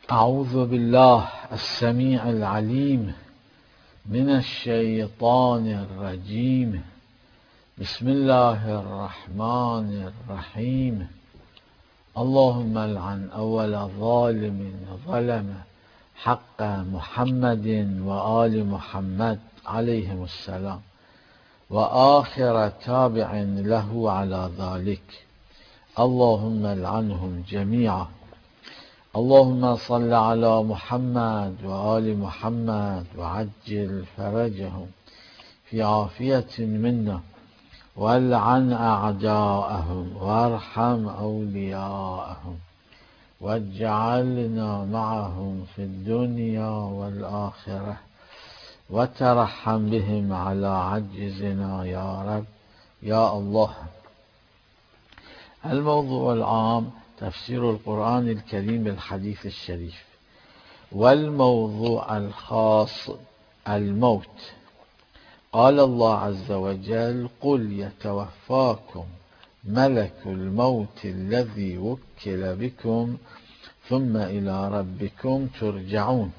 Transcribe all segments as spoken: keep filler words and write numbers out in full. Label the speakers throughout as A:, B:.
A: أعوذ بالله السميع العليم من الشيطان الرجيم. بسم الله الرحمن الرحيم. اللهم لعن أول ظالم ظلم حق محمد وآل محمد عليهم السلام، وآخر تابع له على ذلك، اللهم لعنهم جميعا. اللهم صل على محمد وآل محمد وعجل فرجهم في عافية منا، والعن أعداءهم وارحم أولياءهم، واجعلنا معهم في الدنيا والآخرة، وترحم بهم على عجزنا يا رب يا الله. الموضوع العام تفسير القرآن الكريم بالحديث الشريف. والموضوع الخاص الموت. قال الله عز وجل: قل يتوفاكم ملك الموت الذي وكل بكم ثم إلى ربكم ترجعون.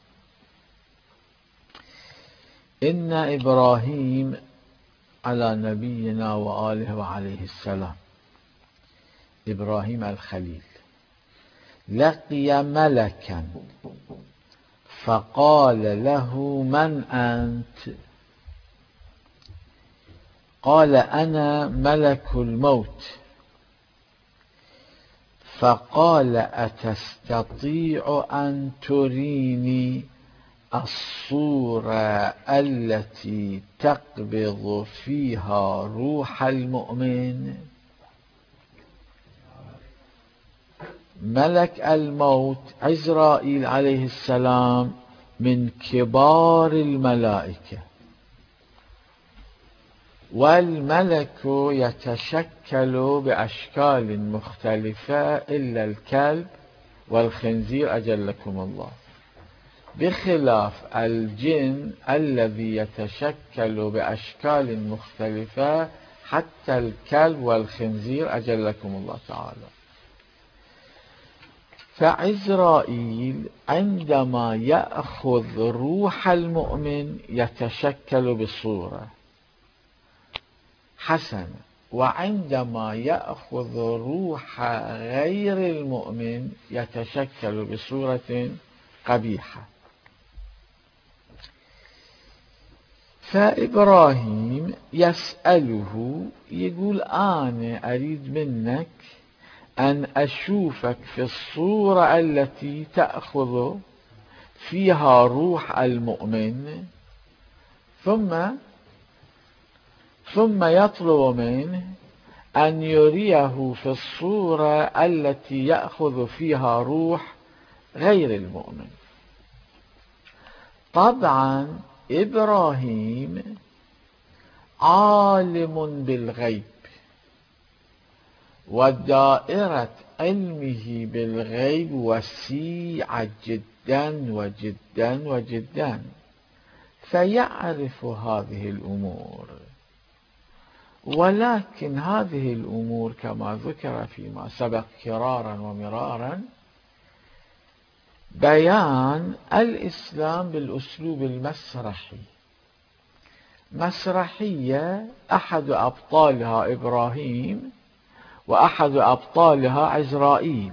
A: إن إبراهيم على نبينا وآله وعليه السلام، إبراهيم الخليل، لقي ملكا فقال له: من أنت؟ قال: أنا ملك الموت. فقال: أتستطيع أن تريني الصورة التي تقبض فيها روح المؤمن؟ ملك الموت عزرائيل عليه السلام من كبار الملائكة، والملك يتشكل بأشكال مختلفة إلا الكلب والخنزير أجلكم الله، بخلاف الجن الذي يتشكل بأشكال مختلفة حتى الكلب والخنزير أجلكم الله تعالى. فعزرائيل عندما يأخذ روح المؤمن يتشكل بصورة حسنة، وعندما يأخذ روح غير المؤمن يتشكل بصورة قبيحة. فإبراهيم يسأله، يقول: أنا أريد منك أن أشوفك في الصورة التي تأخذ فيها روح المؤمن، ثم ثم يطلب منه أن يريه في الصورة التي يأخذ فيها روح غير المؤمن. طبعا إبراهيم عالم بالغيب، ودائرة علمه بالغيب وسيعة جدا وجدا وجدا، فيعرف هذه الأمور. ولكن هذه الأمور كما ذكر فيما سبق كرارا ومرارا بيان الإسلام بالأسلوب المسرحي. مسرحية أحد أبطالها إبراهيم، وأحد أبطالها عزرائيل،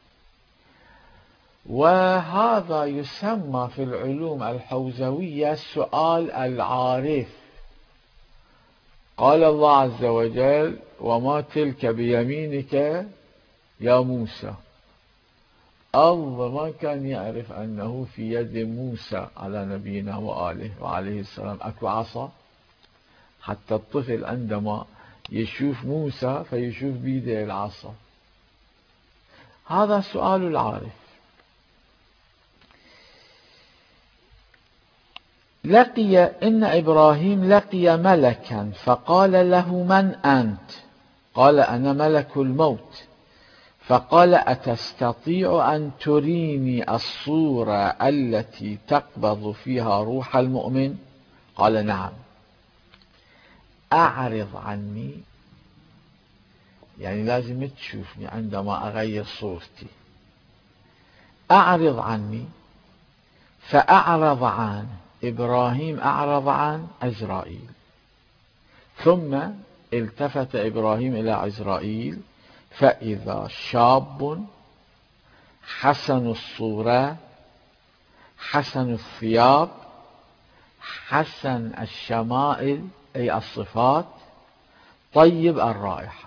A: وهذا يسمى في العلوم الحوزوية سؤال العارف. قال الله عز وجل: وما تلك بيمينك يا موسى. الله ما كان يعرف أنه في يد موسى على نبينا وآله وعليه السلام أكو عصا، حتى الطفل عندما يشوف موسى فيشوف بيده العصا. هذا سؤال العارف. لقي إن إبراهيم لقي ملكا فقال له: من أنت؟ قال: أنا ملك الموت. فقال: أتستطيع أن تريني الصورة التي تقبض فيها روح المؤمن؟ قال: نعم. أعرض عني، يعني لازم تشوفني عندما أغير صورتي. أعرض عني. فأعرض عنه إبراهيم، أعرض عن عزرائيل. ثم التفت إبراهيم إلى عزرائيل فإذا شاب حسن الصورة حسن الثياب حسن الشمائل أي الصفات طيب الرائحة.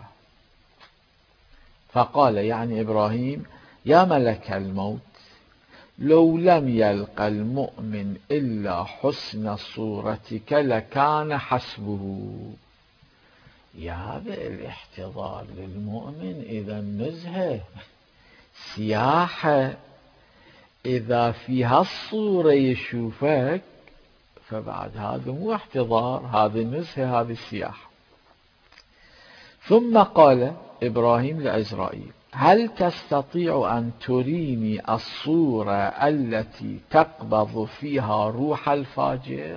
A: فقال يعني إبراهيم: يا ملك الموت، لو لم يلق المؤمن إلا حسن صورتك لكان حسبه. يا بالاحتضار للمؤمن إذا نزهة سياحة، إذا في هالصورة يشوفك فبعد هذا مو احتضار، هذا نزهة، هذه السياحة. ثم قال إبراهيم لعزرائيل: هل تستطيع أن تريني الصورة التي تقبض فيها روح الفاجر؟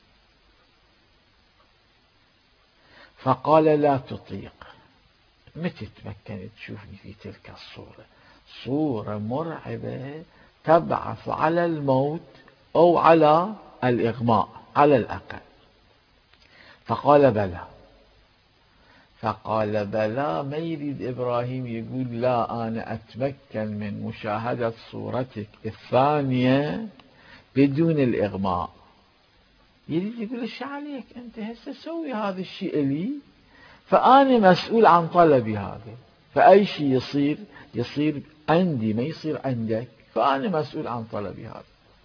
A: فقال: لا تطيق. متى تمكن تشوفني في تلك الصورة؟ صورة مرعبة تبعث على الموت أو على الإغماء على الأقل. فقال: بلى. فقال: بلى ما يريد إبراهيم يقول لا أنا أتمكن من مشاهدة صورتك الثانية بدون الإغماء. يريد يقول: ايش عليك أنت هسه سوي هذا الشيء لي، فأنا مسؤول عن طلبي هذا، فأي شيء يصير يصير عندي ما يصير عندك، فأنا مسؤول عن طلبي هذا.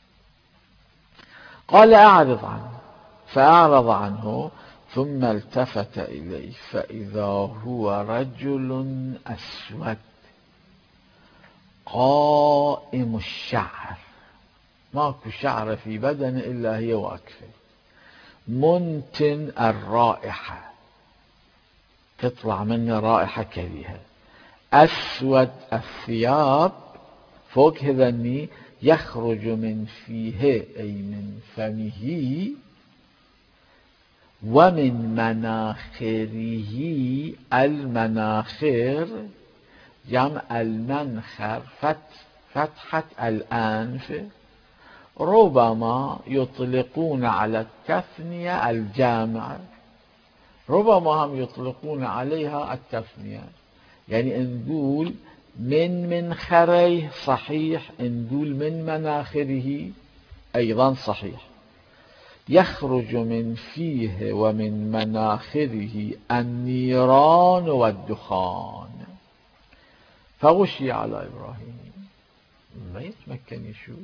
A: قال: أعرض عنه. فأعرض عنه ثم التفت إليه فإذا هو رجل أسود قائم الشعر، ماكو شعر في بدنه إلا هي واقفة، منتن الرائحة، تطلع منه رائحة كريهة، أسود الثياب، فوق هذني يخرج من فيه أي من فمه ومن مناخره، المناخر جمع المنخر فتحة الأنف، ربما يطلقون على التثنية الجامع، ربما هم يطلقون عليها التثنية، يعني نقول من منخريه صحيح، نقول من مناخره أيضا صحيح. يخرج من فيه ومن مناخره النيران والدخان. فغشي على إبراهيم، ما يتمكن يشوف،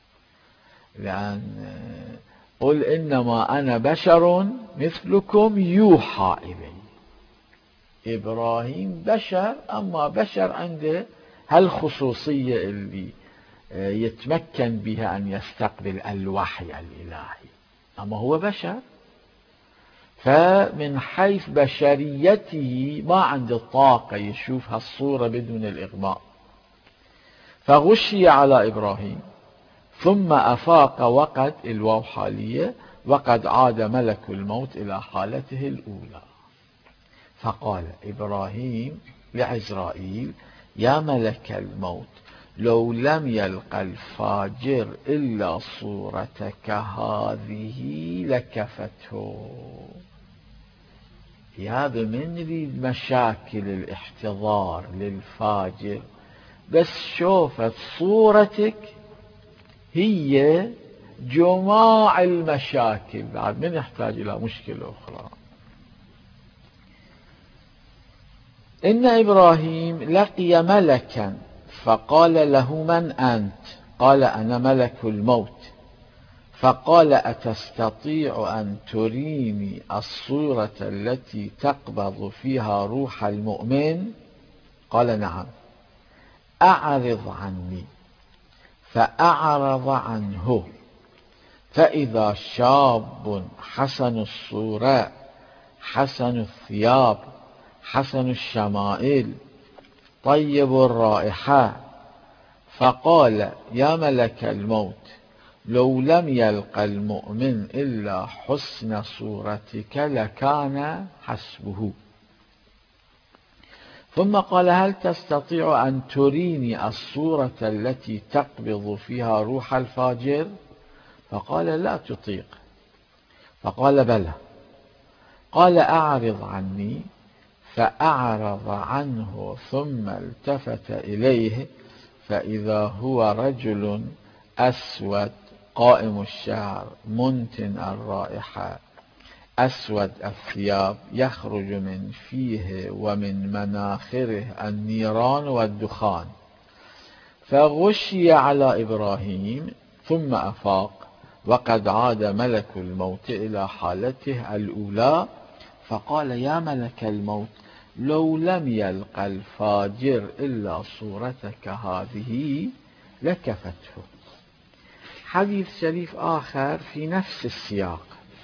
A: لأن قل إنما أنا بشر مثلكم يوحى إلي. إبراهيم بشر، أما بشر عنده هالخصوصية اللي يتمكن بها أن يستقبل الوحي الإلهي، أما هو بشر، فمن حيث بشريته ما عنده طاقة يشوف هالصورة بدون الإغماء. فغشي على إبراهيم ثم أفاق وقد الواو حالية وقد عاد ملك الموت إلى حالته الأولى. فقال إبراهيم لعزرائيل: يا ملك الموت، لو لم يلق الفاجر إلا صورتك هذه لكفته. هذا من يريد مشاكل الاحتضار للفاجر، بس شوفت صورتك هي جماع المشاكل، بعد من يحتاج إلى مشكلة أخرى. إن إبراهيم لقي ملكا فقال له: من أنت؟ قال: أنا ملك الموت. فقال: أتستطيع أن تريني الصورة التي تقبض فيها روح المؤمن؟ قال: نعم. أعرض عني. فأعرض عنه فإذا شاب حسن الصورة حسن الثياب حسن الشمائل طيب الرائحة. فقال: يا ملك الموت، لو لم يلق المؤمن إلا حسن صورتك لكان حسبه. ثم قال: هل تستطيع أن تريني الصورة التي تقبض فيها روح الفاجر؟ فقال: لا تطيق. فقال: بلى. قال: أعرض عني. فأعرض عنه ثم التفت إليه فإذا هو رجل أسود قائم الشعر منتن الرائحة أسود الثياب يخرج من فيه ومن مناخره النيران والدخان. فغشي على إبراهيم ثم أفاق وقد عاد ملك الموت إلى حالته الأولى، فقال: يا ملك الموت، لو لم يلق الفاجر إلا صورتك هذه لكفته. حديث شريف آخر في نفس السياق.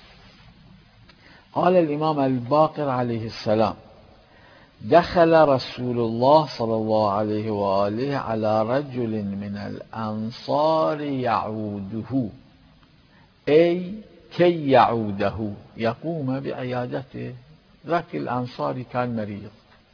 A: قال الإمام الباقر عليه السلام: دخل رسول الله صلى الله عليه وآله على رجل من الأنصار يعوده، أي كي يعوده يقوم بعيادته. ذاك الأنصاري كان مريض،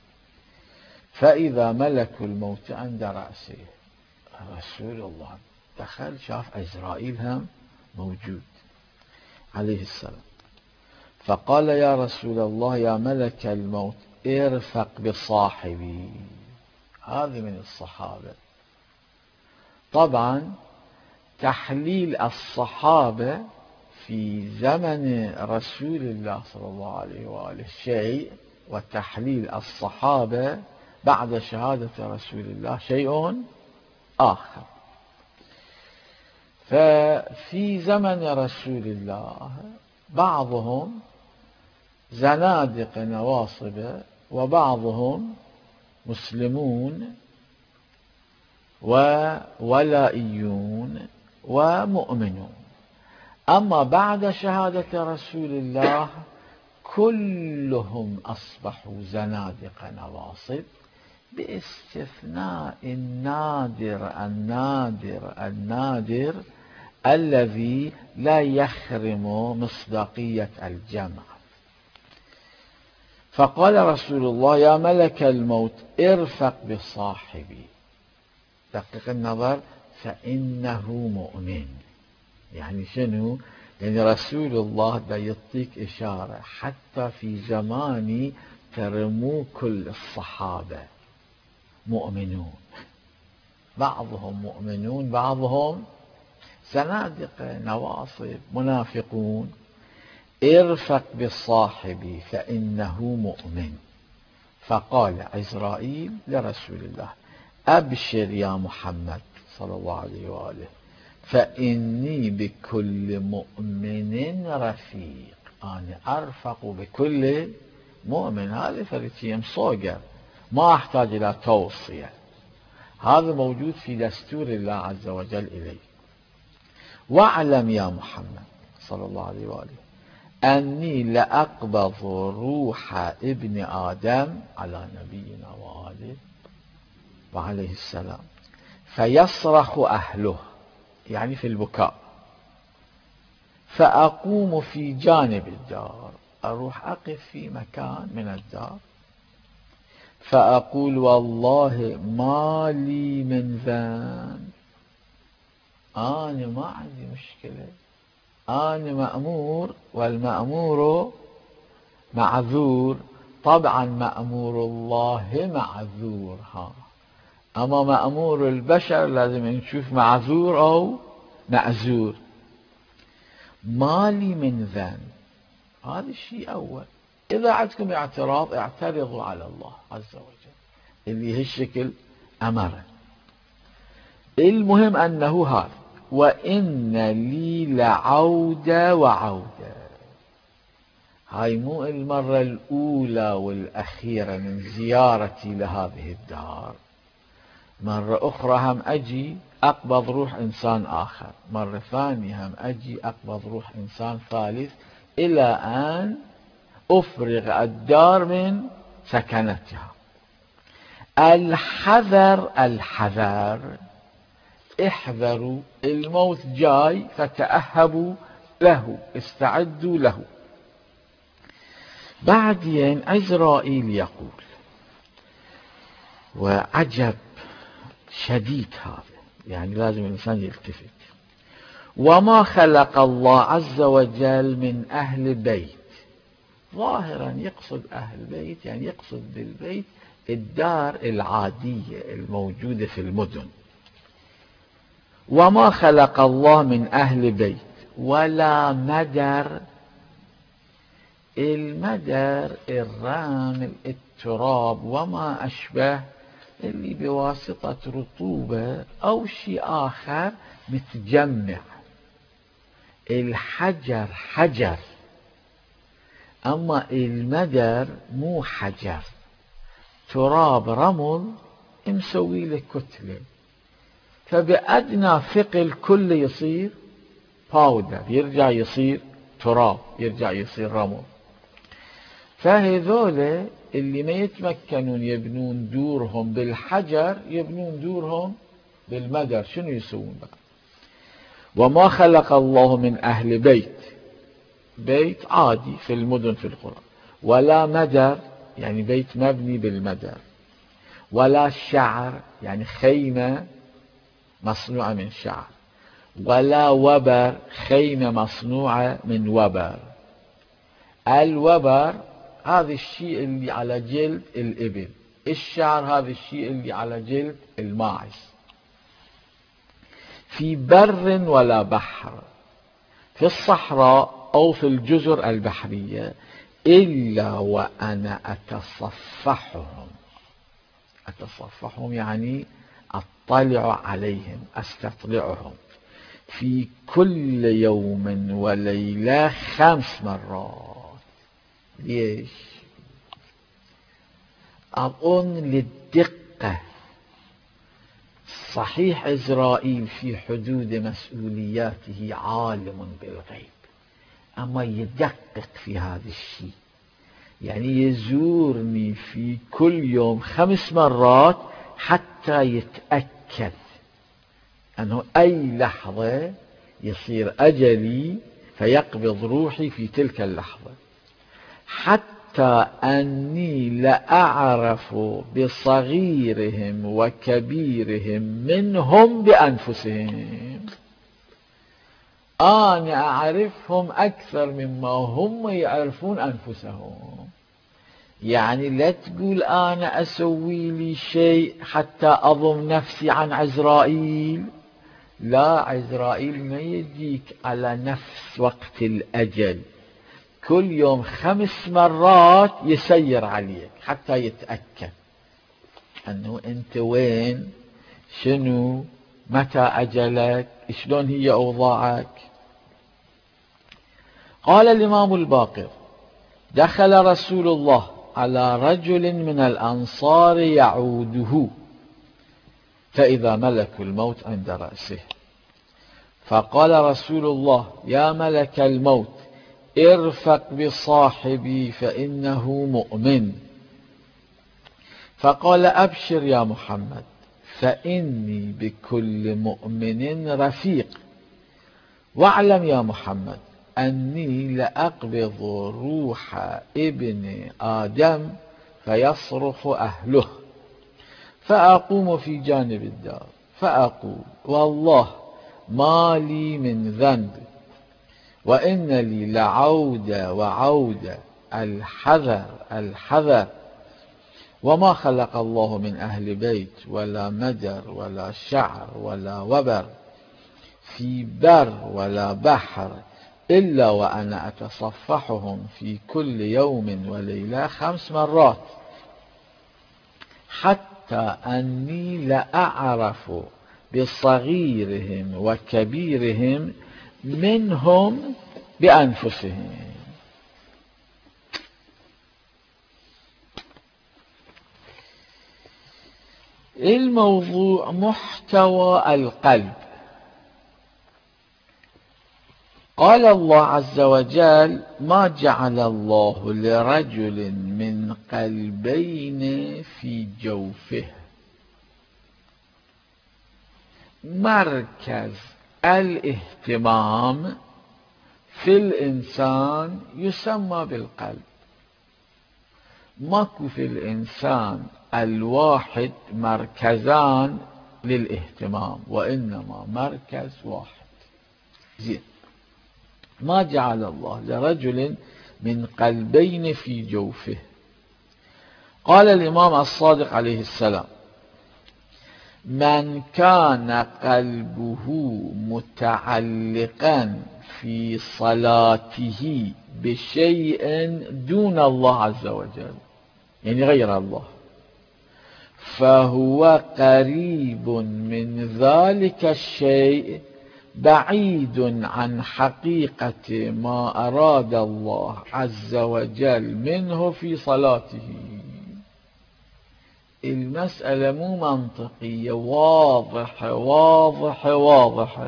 A: فإذا ملك الموت عند رأسه. رسول الله دخل شاف عزرائيل هم موجود عليه السلام، فقال: يا رسول الله، يا ملك الموت، ارفق بصاحبي. هذه من الصحابة. طبعا تحليل الصحابة في زمن رسول الله صلى الله عليه وآله شيء، وتحليل الصحابة بعد شهادة رسول الله شيء آخر. ففي زمن رسول الله بعضهم زنادق نواصب وبعضهم مسلمون وولائيون ومؤمنون. أما بعد شهادة رسول الله كلهم أصبحوا زنادق نواصب، باستثناء النادر النادر النادر الذي لا يخرم مصداقية الجمع. فقال رسول الله: يا ملك الموت، ارفق بصاحبي. دقق النظر، فإنه مؤمن. يعني شنو؟ يعني رسول الله دا يعطيك إشارة حتى في زماني ترمو كل الصحابة مؤمنون، بعضهم مؤمنون بعضهم زنادقة نواصب منافقون. ارفق بالصاحب فإنه مؤمن. فقال عزرائيل لرسول الله: أبشر يا محمد صلى الله عليه وآله، فإني بكل مؤمن رفيق. أنا أرفق بكل مؤمن. هذا فريتيم صوغر، ما أحتاج إلى توصية. هذا موجود في دستور الله عز وجل إليه. واعلم يا محمد صلى الله عليه وآله أني لأقبض روح ابن آدم على نبينا وآله وعليه السلام فيصرخ أهله، يعني في البكاء، فأقوم في جانب الدار، أروح أقف في مكان من الدار، فأقول: والله ما لي من ذنب، أنا ما عندي مشكلة، أنا مأمور والمأمور معذور. طبعا مأمور الله معذور، ها، أما مأمور البشر لازم نشوف معذور أو معذور. ما لي من ذنب، هذا الشيء أول. إذا عندكم اعتراض اعترضوا على الله عز وجل اللي هالشكل أمره. المهم أنه هذا: وإن لي لعودة وعودة. هاي مو المرة الأولى والأخيرة من زيارتي لهذه الدار، مرة أخرى هم أجي أقبض روح إنسان آخر، مرة ثانية هم أجي أقبض روح إنسان ثالث، إلى أن أفرغ الدار من سكنتها. الحذر الحذر، احذروا، الموت جاي فتأهبوا له، استعدوا له. بعدين عزرائيل يقول: وعجب شديد هذا، يعني لازم الإنسان يلتفت. وما خلق الله عز وجل من أهل بيت، ظاهرا يقصد أهل بيت، يعني يقصد بالبيت الدار العادية الموجودة في المدن. وما خلق الله من أهل بيت ولا مدر. المدر الرمل التراب وما أشبه، اللي بواسطة رطوبة أو شيء آخر متجمع. الحجر حجر، أما المدر مو حجر، تراب رمل مسوي له كتلة، فبأدنى ثقل كل يصير باودر، يرجع يصير تراب، يرجع يصير رمل. فهذول اللي ما يتمكنون يبنون دورهم بالحجر يبنون دورهم بالمدر، شنو يسوون بقى؟ وما خلق الله من أهل بيت، بيت عادي في المدن في القرى، ولا مدر يعني بيت مبني بالمدر، ولا شعر يعني خيمة مصنوعة من شعر، ولا وبر خيمة مصنوعة من وبر. الوبر هذا الشيء اللي على جلد الإبل، الشعر هذا الشيء اللي على جلد الماعز. في بر ولا بحر، في الصحراء أو في الجزر البحرية، إلا وأنا أتصفحهم. أتصفحهم يعني أطلع عليهم، أستطلعهم في كل يوم وليلة خمس مرات. ليش؟ أظن للدقة. صحيح إسرائيل في حدود مسؤولياته عالم بالغيب، أما يدقق في هذا الشيء، يعني يزورني في كل يوم خمس مرات حتى يتأكد أنه أي لحظة يصير أجلي فيقبض روحي في تلك اللحظة. حتى أني لأعرف بصغيرهم وكبيرهم منهم بأنفسهم. أنا أعرفهم أكثر مما هم يعرفون أنفسهم. يعني لا تقول أنا أسوي لي شيء حتى أضم نفسي عن عزرائيل. لا، عزرائيل ما يجيك على نفس وقت الأجل، كل يوم خمس مرات يسير عليك حتى يتأكد أنه أنت وين، شنو، متى أجلك، شلون هي أوضاعك. قال الإمام الباقر: دخل رسول الله على رجل من الأنصار يعوده، فإذا ملك الموت عند رأسه، فقال رسول الله: يا ملك الموت، ارفق بصاحبي فإنه مؤمن. فقال: أبشر يا محمد، فإني بكل مؤمن رفيق، واعلم يا محمد أني لأقبض روح ابن آدم فيصرخ أهله، فأقوم في جانب الدار فأقول: والله ما لي من ذنب، وإن لي لعودة وعودة، الحذر الحذر. وما خلق الله من أهل بيت ولا مدر ولا شعر ولا وبر في بر ولا بحر إلا وأنا أتصفحهم في كل يوم وليلة خمس مرات، حتى أني لأعرف بصغيرهم وكبيرهم منهم بأنفسهم. الموضوع محتوى القلب. قال الله عز وجل: ما جعل الله لرجل من قلبين في جوفه. مركز الاهتمام في الإنسان يسمى بالقلب، ماكو في الإنسان الواحد مركزان للاهتمام، وإنما مركز واحد. زين، ما جعل الله لرجل من قلبين في جوفه. قال الإمام الصادق عليه السلام: من كان قلبه متعلقا في صلاته بشيء دون الله عز وجل، يعني غير الله، فهو قريب من ذلك الشيء بعيد عن حقيقة ما أراد الله عز وجل منه في صلاته. المسألة مو منطقية، واضحة واضحة واضحة.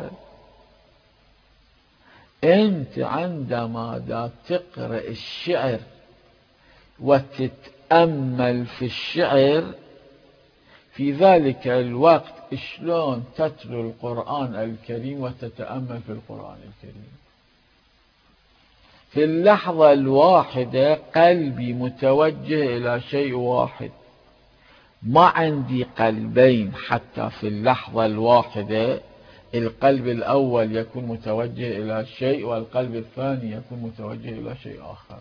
A: أنت عندما دا تقرأ الشعر وتتأمل في الشعر، في ذلك الوقت شلون تتلو القرآن الكريم وتتأمل في القرآن الكريم؟ في اللحظة الواحدة قلبي متوجه إلى شيء واحد، ما عندي قلبين. حتى في اللحظة الواحدة القلب الأول يكون متوجه إلى شيء، والقلب الثاني يكون متوجه إلى شيء آخر.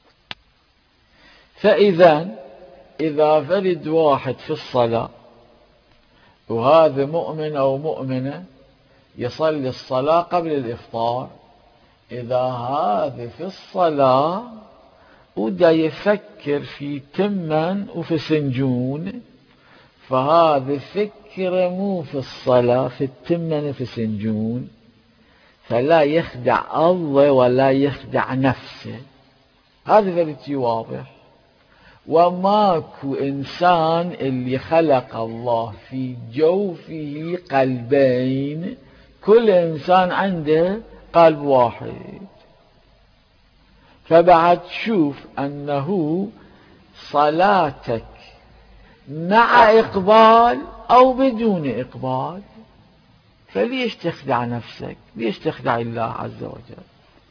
A: فإذا إذا فرد واحد في الصلاة، وهذا مؤمن أو مؤمنة يصلي الصلاة قبل الإفطار، إذا هذا في الصلاة ودا يفكر في تمن وفي سنجون، فهذا فكر مو في الصلاة، في التمن وفي سنجون، فلا يخدع الله ولا يخدع نفسه. هذا فريتي واضح. وماكو إنسان اللي خلق الله في جوفه قلبين، كل إنسان عنده قلب واحد. فبعد شوف أنه صلاتك مع إقبال أو بدون إقبال، فليش تخدع نفسك؟ ليش تخدع الله عز وجل؟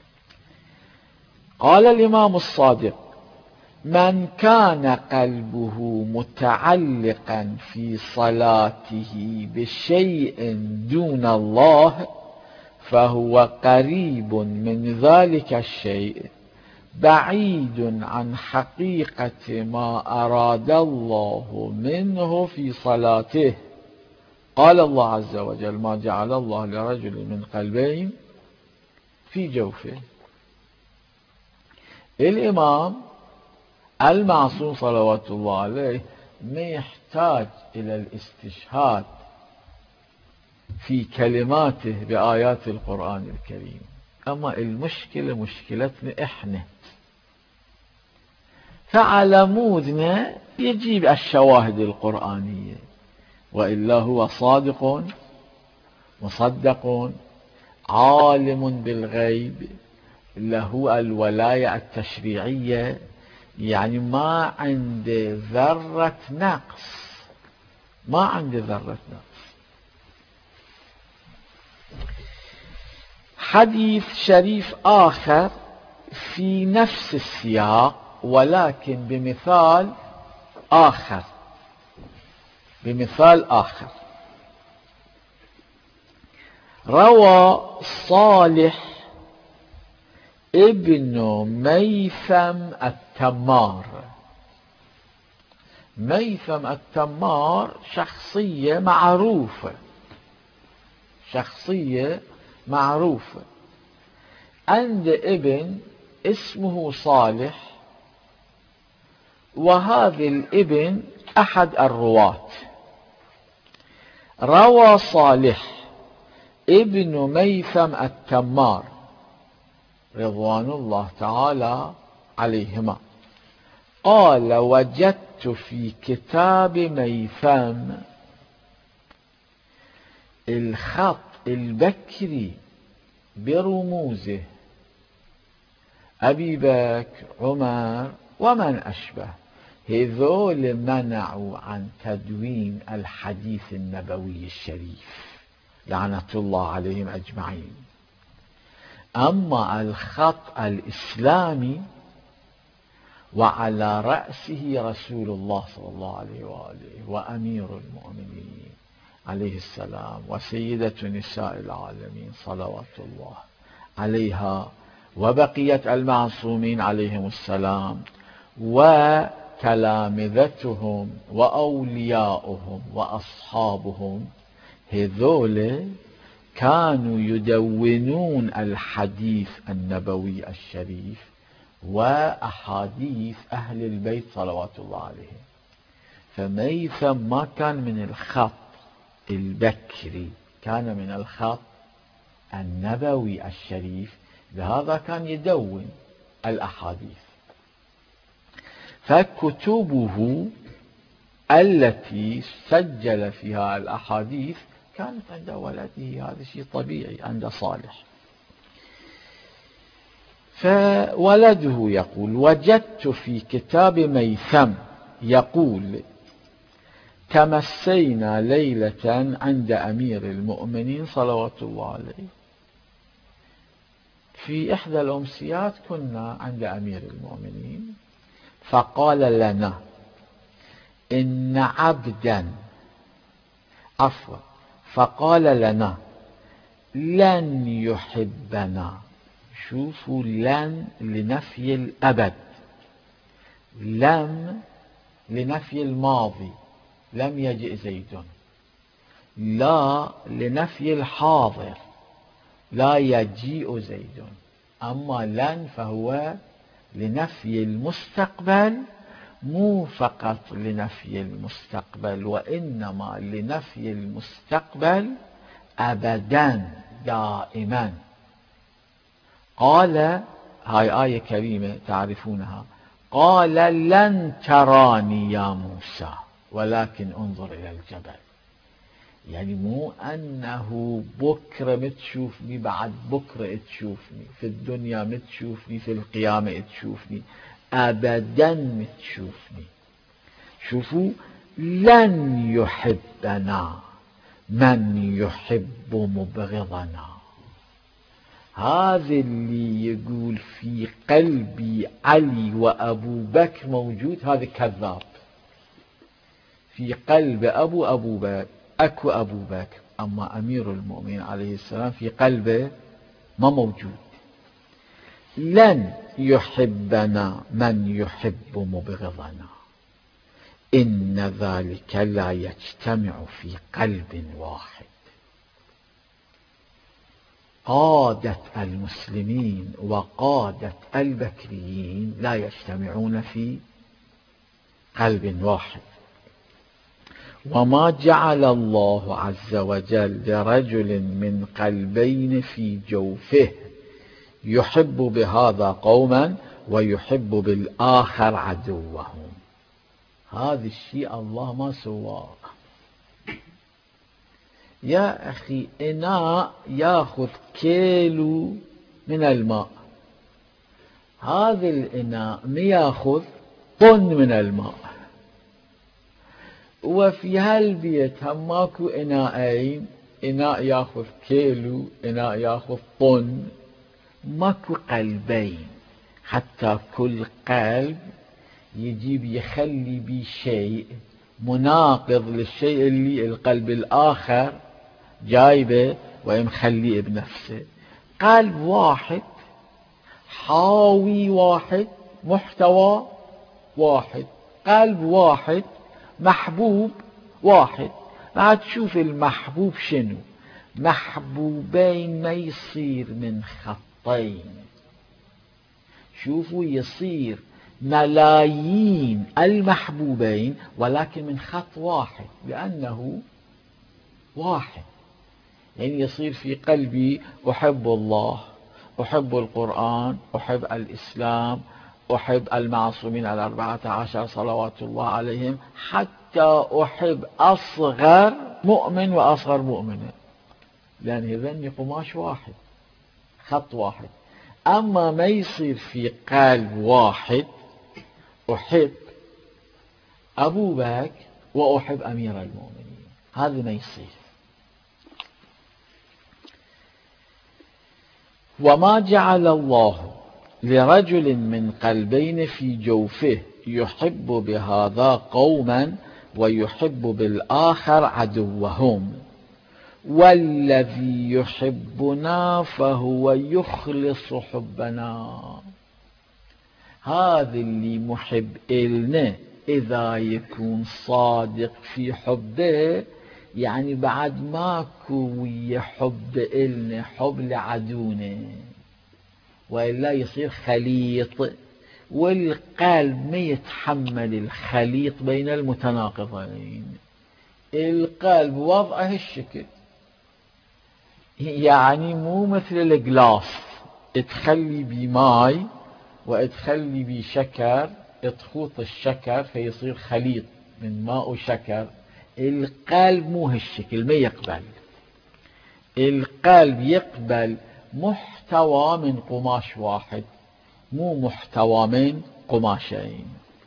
A: قال الإمام الصادق: من كان قلبه متعلقا في صلاته بشيء دون الله، فهو قريب من ذلك الشيء بعيد عن حقيقة ما أراد الله منه في صلاته. قال الله عز وجل: ما جعل الله لرجل من قلبين في جوفه. الإمام المعصوم صلوات الله عليه ما يحتاج إلى الاستشهاد في كلماته بآيات القرآن الكريم، أما المشكلة مشكلتنا إحنا. فعلى مودنا يجيب الشواهد القرآنية، وإلا هو صادق مصدق عالم بالغيب، له الولاية التشريعية، يعني ما عنده ذرة نقص، ما عنده ذرة نقص. حديث شريف آخر في نفس السياق ولكن بمثال آخر، بمثال آخر. روى صالح ابن ميثم التمار. ميثم التمار شخصية معروفة، شخصية معروفة. عند ابن اسمه صالح، وهذا الابن أحد الرواة. روى صالح ابن ميثم التمار رضوان الله تعالى عليهما قال: وجدت في كتاب ميثم الخط البكري برموزه، أبي بكر، عمر، ومن أشبه، هذول منعوا عن تدوين الحديث النبوي الشريف لعنة الله عليهم أجمعين. أما الخط الإسلامي وعلى رأسه رسول الله صلى الله عليه وآله وأمير المؤمنين عليه السلام وسيدة نساء العالمين صلوات الله عليها وبقية المعصومين عليهم السلام وتلامذتهم وأولياؤهم وأصحابهم. هذول كانوا يدونون الحديث النبوي الشريف وأحاديث أهل البيت صلوات الله عليهم. فميثم ما كان من الخط البكري، كان من الخط النبوي الشريف، لهذا كان يدون الأحاديث. فكتبه التي سجل فيها الأحاديث كانت عند ولده، هذا شيء طبيعي عند صالح. فولده يقول: وجدت في كتاب ميثم يقول: تمسينا ليلة عند أمير المؤمنين صلوات الله عليه. في إحدى الأمسيات كنا عند أمير المؤمنين، فقال لنا: إن عبدا عفوا فقال لنا: لن يحبنا. شوفوا، لن لنفي الأبد، لم لنفي الماضي، لم يجئ زيد، لا لنفي الحاضر، لا يجيء زيد. أما لن فهو لنفي المستقبل، مو فقط لنفي المستقبل، وإنما لنفي المستقبل أبدا دائما. قال، هاي آية كريمة تعرفونها، قال: لن تراني يا موسى ولكن انظر إلى الجبل. يعني مو أنه بكرة متشوفني، بعد بكرة تشوفني، في الدنيا متشوفني، في القيامة تشوفني، أبدا متشوفني. شوفوا، لن يحبنا من يحب مبغضنا. هذا اللي يقول في قلبي علي وأبو بكر موجود، هذا كذاب. في قلب أبو أبو بكر أكو أبو بكر، أما أمير المؤمنين عليه السلام في قلبه ما موجود. لن يحبنا من يحب مبغضنا، إن ذلك لا يجتمع في قلب واحد. قادة المسلمين وقادة البكريين لا يجتمعون في قلب واحد. وما جعل الله عز وجل لرجل من قلبين في جوفه، يحب بهذا قوما ويحب بالآخر عدوهم. هذا الشيء الله ما سواه. يا أخي، إناء يأخذ كيلو من الماء، هذا الإناء ما يأخذ طن من الماء. وفي هالبيت هم ماكو إناءين، إناء يأخذ كيلو، إناء يأخذ طن. ماكو قلبين، حتى كل قلب يجيب يخلي بي شيء مناقض للشيء اللي القلب الآخر جايبه ويمخليه بنفسه. قلب واحد، حاوي واحد، محتوى واحد، قلب واحد، محبوب واحد. لا تشوف المحبوب شنو، محبوبين ما يصير من خطين. شوفوا، يصير ملايين المحبوبين ولكن من خط واحد، لأنه واحد. يعني يصير في قلبي أحب الله، أحب القرآن، أحب الإسلام، أحب المعصومين الأربعة عشر صلوات الله عليهم، حتى أحب أصغر مؤمن وأصغر مؤمنة، لأن هذين قماش واحد، خط واحد. أما ما يصير في قلب واحد أحب أبو بكر وأحب أمير المؤمنين، هذا ما يصير. وما جعل الله لرجل من قلبين في جوفه يحب بهذا قوما ويحب بالآخر عدوهم، والذي يحبنا فهو يخلص حبنا. هذا اللي محب إلنا إذا يكون صادق في حبه، يعني بعد ماكو ويا حب إلنا حب لعدونا، وإلا يصير خليط، والقلب ما يتحمل الخليط بين المتناقضين. القلب وضعه الشكل، يعني مو مثل الجلاس تخلي بماي وتخلي بشكر، تخوط الشكر فيصير خليط من ماء وشكر. القلب مو هالشكل، ما يقبل. القلب يقبل محتوى من قماش واحد، مو محتوى من قماشين.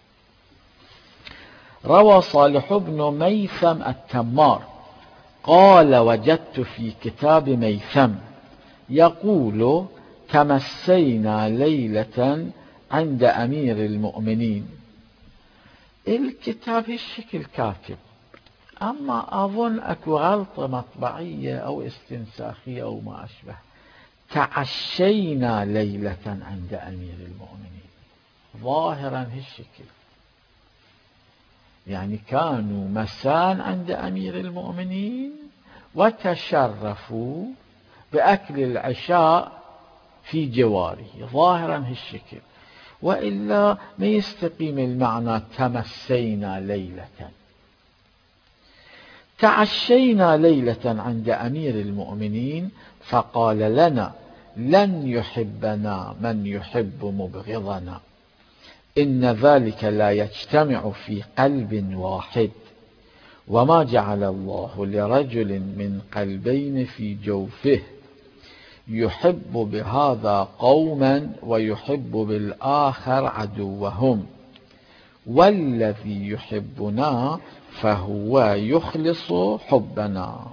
A: روى صالح بن ميثم التمار قال: وجدت في كتاب ميثم يقول: تمسينا ليلة عند أمير المؤمنين. الكتاب الشكل كاتب، أما أظن أكو غلطة مطبعية أو استنساخية أو ما أشبه. تعشينا ليلة عند أمير المؤمنين، ظاهرا هالشكل، يعني كانوا مساء عند أمير المؤمنين وتشرفوا بأكل العشاء في جواره، ظاهرا هالشكل، وإلا ما يستقيم المعنى تمسينا ليلة. تعشينا ليلة عند أمير المؤمنين فقال لنا: لن يحبنا من يحب مبغضنا، إن ذلك لا يجتمع في قلب واحد، وما جعل الله لرجل من قلبين في جوفه يحب بهذا قوما ويحب بالآخر عدوهم، والذي يحبنا فهو يخلص حبنا.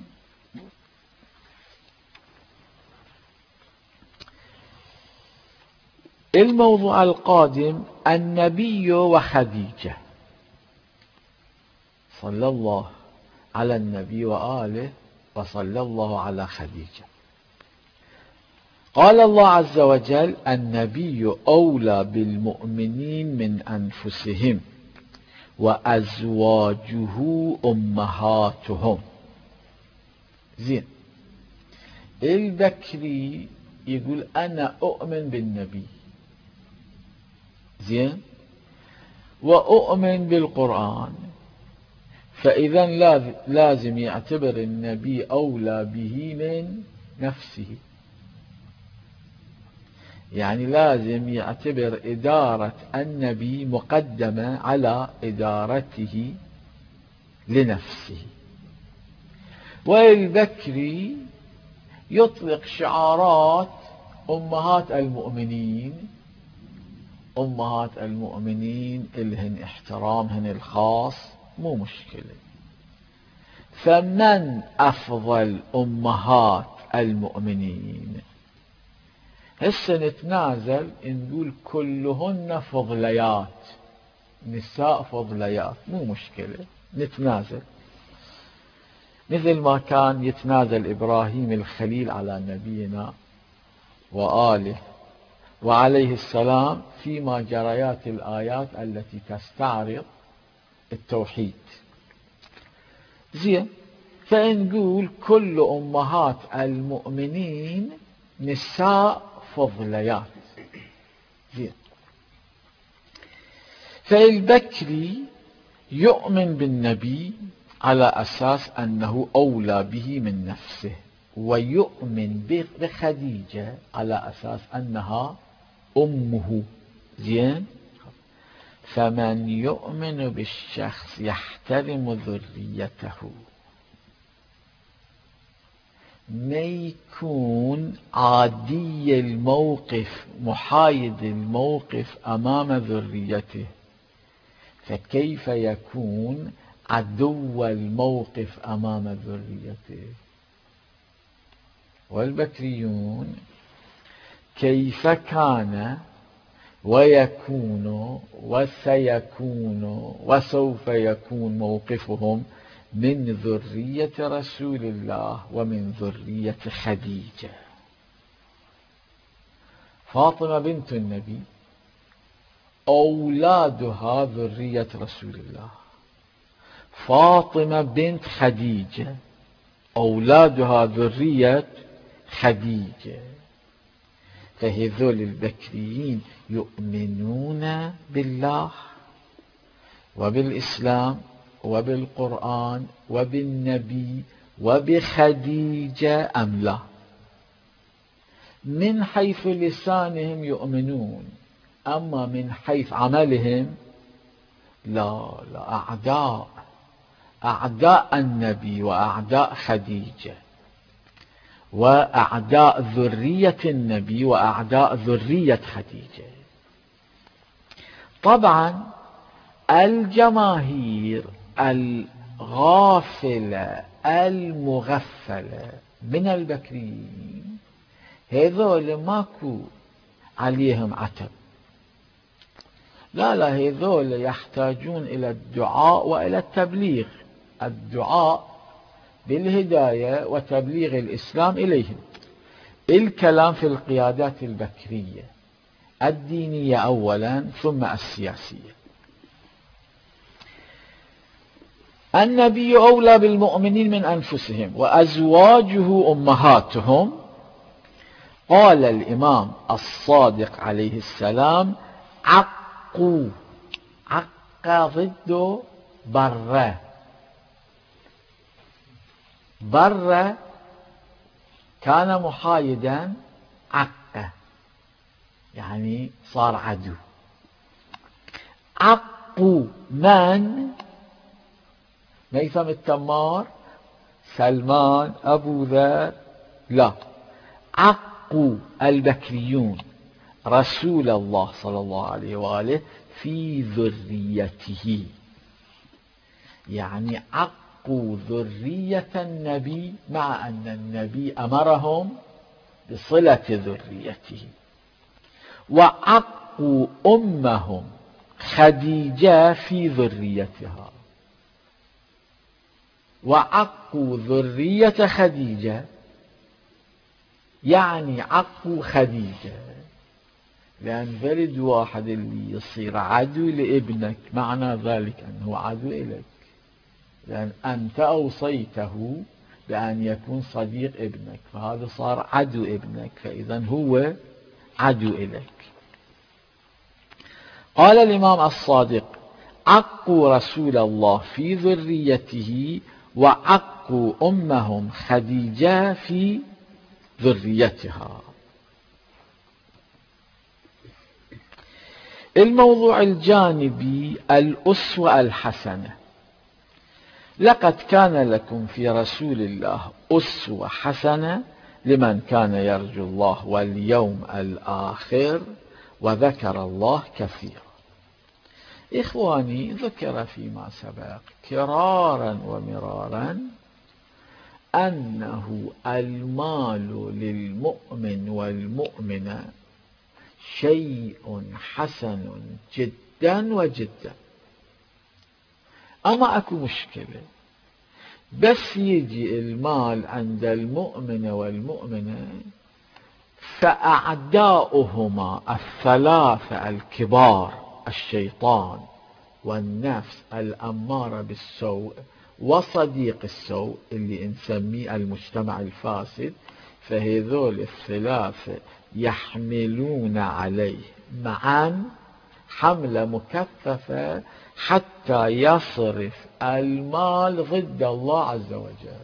A: الموضوع القادم: النبي وخديجة. صلى الله على النبي وآله، وصلى الله على خديجة. قال الله عز وجل: النبي أولى بالمؤمنين من أنفسهم وأزواجه أمهاتهم. زين، البكري يقول: أنا أؤمن بالنبي، زين، وأؤمن بالقرآن، فإذا لازم يعتبر النبي أولى به من نفسه، يعني لازم يعتبر إدارة النبي مقدمة على إدارته لنفسه. والبكري يطلق شعارات أمهات المؤمنين، أمهات المؤمنين إلهن احترامهن الخاص، مو مشكلة. فمن أفضل أمهات المؤمنين؟ هسه نتنازل نقول كلهن فضليات، نساء فضليات، مو مشكلة، نتنازل، مثل ما كان يتنازل إبراهيم الخليل على نبينا وآله وعليه السلام فيما جريات الآيات التي تستعرض التوحيد. زين، فنقول كل أمهات المؤمنين نساء فضليات. زين، فالبكري يؤمن بالنبي على أساس أنه أولى به من نفسه، ويؤمن بخديجة على أساس أنها أمه. زين، فمن يؤمن بالشخص يحترم ذريته، ما يكون عادي الموقف، محايد الموقف أمام ذريته، فكيف يكون عدو الموقف أمام ذريته؟ والبكريون كيف كان ويكون وسيكون وسوف يكون موقفهم من ذرية رسول الله ومن ذرية خديجة. فاطمة بنت النبي أولادها ذرية رسول الله، فاطمة بنت خديجة أولادها ذرية خديجة. فهذول البكريين يؤمنون بالله وبالإسلام وبالقرآن وبالنبي وبخديجة أم لا؟ من حيث لسانهم يؤمنون، أما من حيث عملهم لا لا، أعداء أعداء النبي وأعداء خديجة وأعداء ذرية النبي وأعداء ذرية خديجة. طبعا الجماهير الغافلة المغفلة من البكريين هذول ماكو عليهم عتب، لا لا، هذول يحتاجون إلى الدعاء وإلى التبليغ، الدعاء بالهداية وتبليغ الإسلام إليهم. الكلام في القيادات البكرية الدينية أولا ثم السياسية. النبي أولى بالمؤمنين من أنفسهم وأزواجه أمهاتهم. قال الإمام الصادق عليه السلام: عقوا، عق ضد بر، بر كان محايدا، عق يعني صار عدو. عقوا من؟ ميثم التمار، سلمان، أبو ذر، لا، عقوا البكريون رسول الله صلى الله عليه وآله في ذريته، يعني عقوا ذرية النبي مع أن النبي أمرهم بصلة ذريته. وعقوا أمهم خديجة في ذريتها، وعقوا ذرية خديجة يعني عقوا خديجة، لأن برد واحد اللي يصير عدو لابنك معنى ذلك أنه عدو إليك، لأن أنت أوصيته بأن يكون صديق ابنك، فهذا صار عدو ابنك، فإذا هو عدو إليك. قال الإمام الصادق: عقوا رسول الله في ذريته وعقوا أمهم خديجة في ذريتها. الموضوع الجانبي الأسوة الحسنة. لقد كان لكم في رسول الله أسوة حسنة لمن كان يرجو الله واليوم الآخر وذكر الله كثيرا. إخواني، ذكر فيما سبق كرارا ومرارا أنه المال للمؤمن والمؤمنة شيء حسن جدا وجدا. أما أكو مشكلة، بس يجي المال عند المؤمن والمؤمنة فأعداؤهما الثلاثة الكبار، الشيطان والنفس الأمارة بالسوء وصديق السوء اللي نسميه المجتمع الفاسد، فهذول الثلاثة يحملون عليه معا حملة مكثفة حتى يصرف المال ضد الله عز وجل.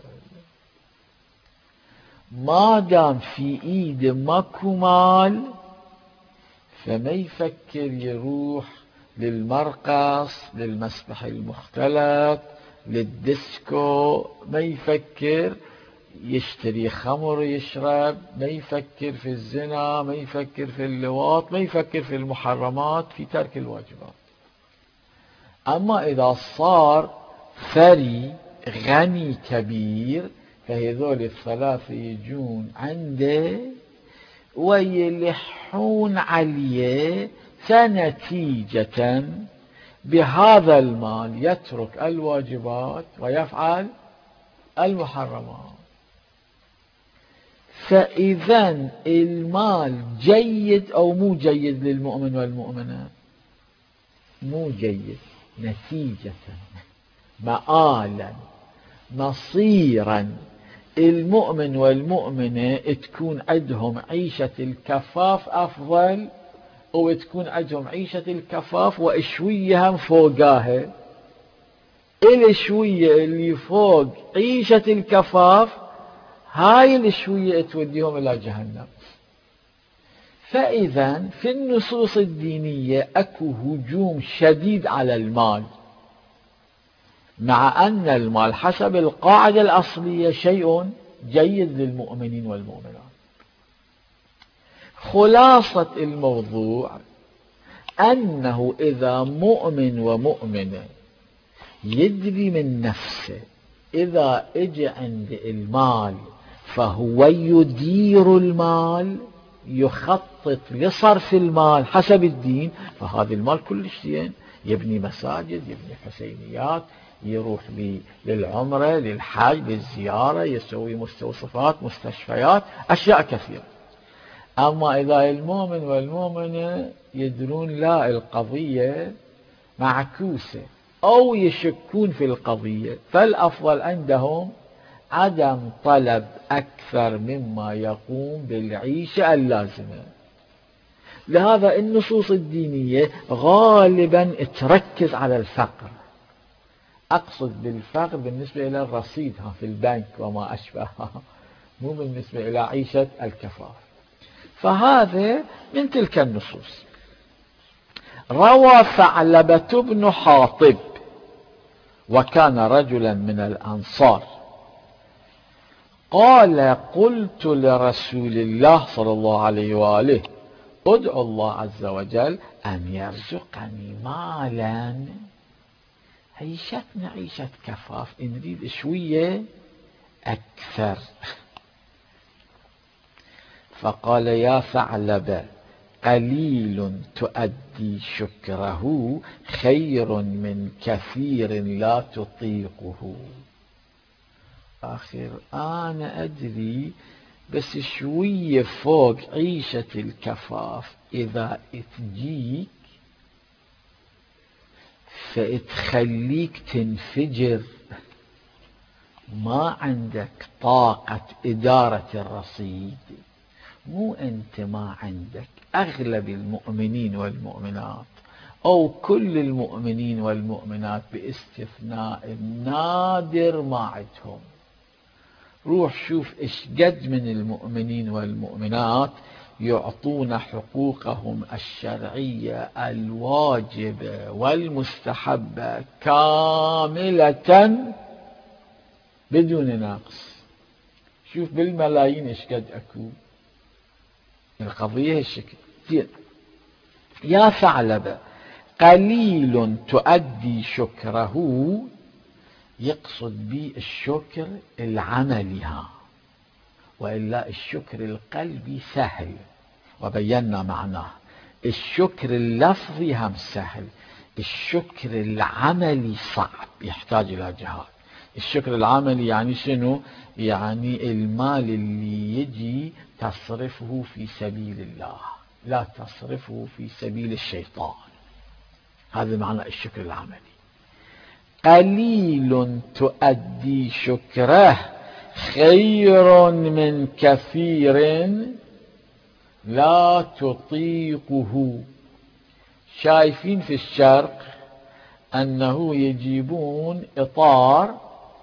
A: ما دام في ايد ماكو مال فما يفكر يروح للمرقص، للمسبح المختلط، للديسكو، ما يفكر يشتري خمر يشرب، ما يفكر في الزنا، ما يفكر في اللواط، ما يفكر في المحرمات، في ترك الواجبات. أما إذا صار ثري غني كبير فهذول الثلاثة يجون عنده ويلحون عليه، فنتيجة بهذا المال يترك الواجبات ويفعل المحرمات. فإذا المال جيد أو مو جيد للمؤمن والمؤمنة؟ مو جيد، نتيجة، مآلا، مصيرا. المؤمن والمؤمنة تكون عندهم عيشة الكفاف أفضل، وتكون عندهم عيشة الكفاف وشوية هم فوقاها. الشوية اللي فوق عيشة الكفاف هاي الشوية توديهم إلى جهنم. فإذا في النصوص الدينية أكو هجوم شديد على المال، مع أن المال حسب القاعدة الأصلية شيء جيد للمؤمنين والمؤمنات. خلاصة الموضوع أنه إذا مؤمن ومؤمنة يدري من نفسه إذا اجى عند المال فهو يدير المال، يخطط لصرف المال حسب الدين، فهذا المال كلش زين، يبني مساجد، يبني حسينيات، يروح للعمرة، للحج، للزيارة، يسوي مستوصفات، مستشفيات، أشياء كثيرة. أما إذا المؤمن والمؤمنة يدرون لا، القضية معكوسة أو يشكون في القضية، فالأفضل عندهم عدم طلب أكثر مما يقوم بالعيشة اللازمة. لهذا النصوص الدينية غالبا تركز على الفقر. أقصد بالفقر بالنسبة إلى الرصيد في البنك وما أشبهها، مو بالنسبة إلى عيشة الكفاف. فهذا من تلك النصوص. روى ثعلبة بن حاطب، وكان رجلا من الأنصار، قال: قلت لرسول الله صلى الله عليه وآله: ادعو الله عز وجل أن يرزقني مالا. عيشتنا عيشة كفاف، نريد شوية أكثر. فقال: يا ثعلبة، قليل تؤدي شكره خير من كثير لا تطيقه. آخر أنا أدري، بس شوية فوق عيشة الكفاف إذا تجيك فتخليك تنفجر، ما عندك طاقة إدارة الرصيد. مو أنت ما عندك، أغلب المؤمنين والمؤمنات أو كل المؤمنين والمؤمنات باستثناء النادر ما عندهم. روح شوف إيش قد من المؤمنين والمؤمنات يعطون حقوقهم الشرعية الواجبة والمستحبة كاملة بدون نقص. شوف بالملايين إيش قد أكو. القضية الشكل. يا ثعلبة، قليل تؤدي شكره، يقصد به الشكر العملي، ها، وإلا الشكر القلبي سهل وبينا معناه. الشكر اللفظي هم سهل، الشكر العملي صعب، يحتاج إلى جهاد. الشكر العملي يعني شنو؟ يعني المال اللي يجي تصرفه في سبيل الله، لا تصرفه في سبيل الشيطان. هذا معنى الشكر العملي. قليل تؤدي شكره خير من كثير لا تطيقه. شايفين في الشرق أنه يجيبون إطار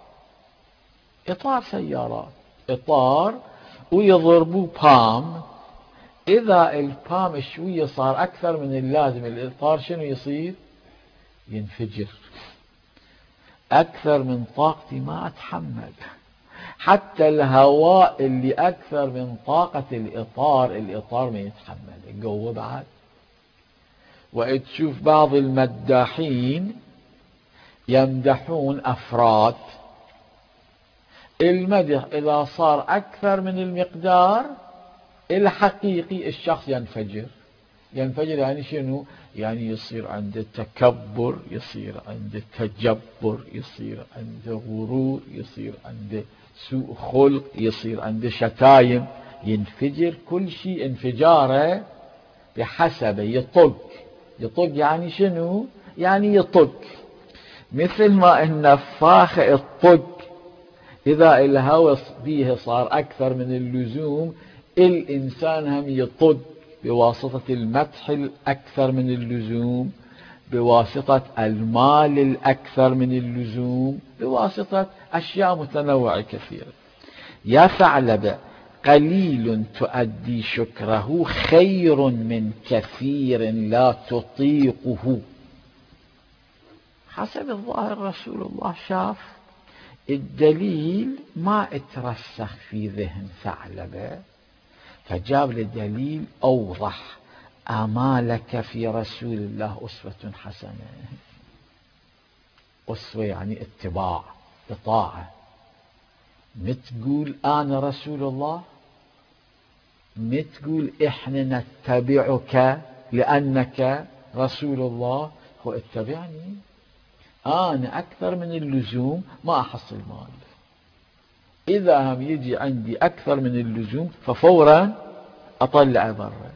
A: إطار سيارات، إطار، ويضربوا بام. إذا البام شوية صار أكثر من اللازم، الإطار شنو يصير؟ ينفجر. أكثر من طاقتي ما أتحمل. حتى الهواء اللي أكثر من طاقة الإطار، الإطار ما يتحمل، الجو بعد. وتشوف بعض المداحين يمدحون أفراد، المدح إذا صار أكثر من المقدار الحقيقي الشخص ينفجر. ينفجر يعني شنو؟ يعني يصير عنده تكبر، يصير عنده تجبر، يصير عنده غرور، يصير عنده سوء خلق، يصير عنده شتايم. ينفجر كل شيء انفجاره بحسبه. يطق. يطق يعني شنو؟ يعني يطق. مثل ما النفاخة الطق إذا الهوى بيه صار أكثر من اللزوم، الإنسان هم يطق بواسطة المدح الأكثر من اللزوم، بواسطة المال الأكثر من اللزوم، بواسطة أشياء متنوعة كثيرة. يا ثعلبة قليل تؤدي شكره خير من كثير لا تطيقه. حسب الظاهر رسول الله شاف الدليل ما اترسخ في ذهن ثعلبة، فجاب الدليل أوضح. أما لك في رسول الله أسوة حسنة. أسوة يعني اتباع، إطاعة. متقول أنا رسول الله، متقول إحنا نتبعك لأنك رسول الله، هو اتبعني. أنا أكثر من اللزوم ما أحصل مال. إذا هم يجي عندي أكثر من اللزوم ففورا أطلع برا.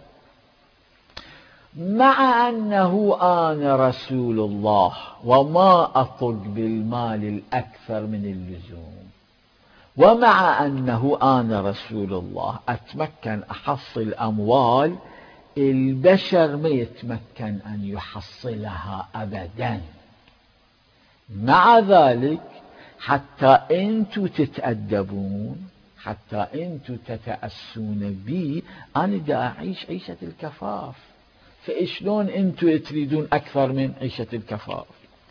A: مع أنه أنا رسول الله وما أطق بالمال الأكثر من اللزوم، ومع أنه أنا رسول الله أتمكن أحصل أموال البشر ما يتمكن أن يحصلها أبدا، مع ذلك حتى أنتم تتأدبون، حتى أنتم تتأسون بي، أنا دا أعيش عيشة الكفاف. فإشلون أنتم تريدون أكثر من عيشة الكفاف؟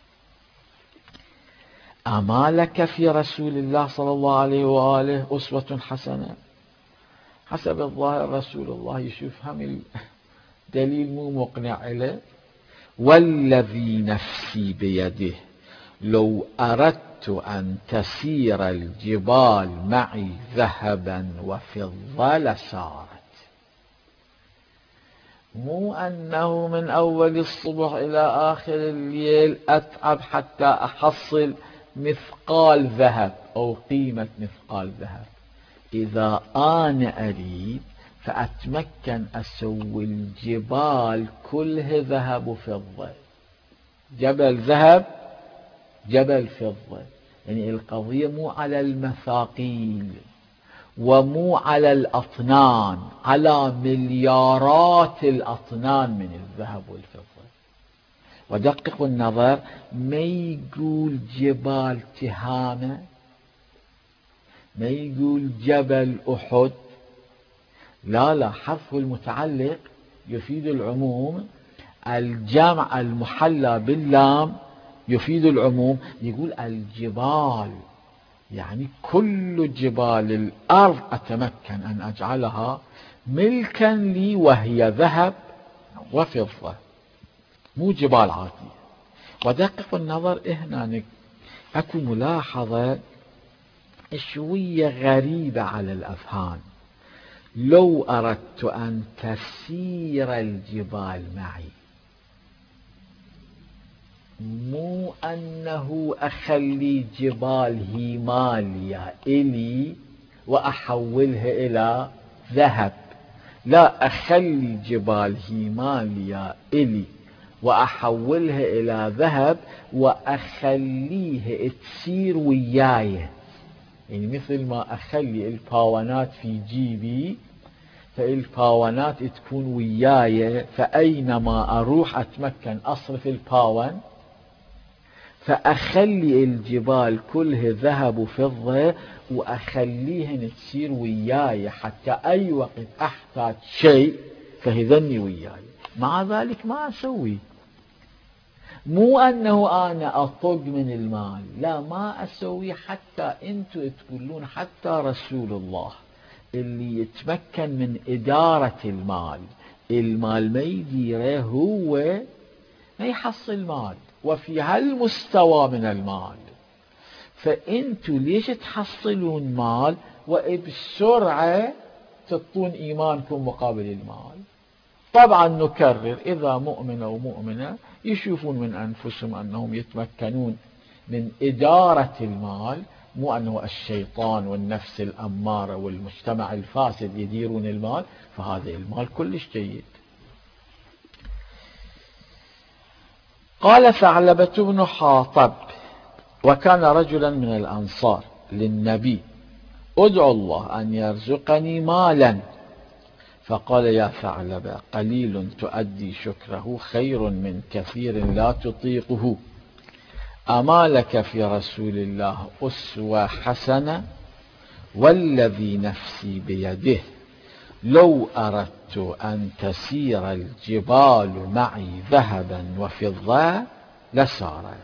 A: أما لك في رسول الله صلى الله عليه وآله أسوة حسنة. حسب الظاهر رسول الله يشوف هم الدليل مو مقنع له. والذي نفسي بيده لو أردت أن تسير الجبال معي ذهبا وفضة لسارت. مو أنه من أول الصبح إلى آخر الليل أتعب حتى أحصل مثقال ذهب أو قيمة مثقال ذهب. إذا أنا أريد فأتمكن أسوي الجبال كلها ذهب وفضة. جبل ذهب، جبل فضة. يعني القضية مو على المثاقيل ومو على الأطنان، على مليارات الأطنان من الذهب والفضة. ودققوا النظر، ما يقول جبال تهامة، ما يقول جبل أحد، لا لا، حرف المتعلق يفيد العموم، الجمع المحلى باللام يفيد العموم. يقول الجبال، يعني كل جبال الأرض أتمكن أن أجعلها ملكا لي وهي ذهب وفضة، مو جبال عادية. ودقق النظر هنا أكو ملاحظة شوية غريبة على الأفهام. لو أردت أن تسير الجبال معي، مو أنه أخلي جبال هيماليا إلي وأحولها إلى ذهب، لا، أخلي جبال هيماليا إلي وأحولها إلى ذهب وأخليها تسير وياي. يعني مثل ما أخلي الباونات في جيبي، فالباونات تكون وياي، فأينما أروح أتمكن أصرف الباون. فأخلي الجبال كلها ذهب وفضة وأخليهن تصير وياي، حتى أي وقت أحتاج شيء فهذني وياي. مع ذلك ما أسوي. مو أنه أنا أطق من المال، لا، ما أسوي. حتى أنتم تقولون حتى رسول الله اللي يتمكن من إدارة المال، المال ما يديره هو، ما يحصل مال، وفي هالمستوى من المال. فأنتوا ليش تحصلون مال وبسرعة تعطون إيمانكم مقابل المال. طبعا نكرر، إذا مؤمن أو مؤمنة يشوفون من أنفسهم أنهم يتمكنون من إدارة المال، مو أنه الشيطان والنفس الأمارة والمجتمع الفاسد يديرون المال، فهذا المال كلش جيد. قال ثعلبة بن حاطب وكان رجلا من الأنصار للنبي: ادعو الله أن يرزقني مالا. فقال: يا ثعلبة، قليل تؤدي شكره خير من كثير لا تطيقه. أما لك في رسول الله أسوة حسنة؟ والذي نفسي بيده لو أردت أن تسير الجبال معي ذهبا وفضة لسارت.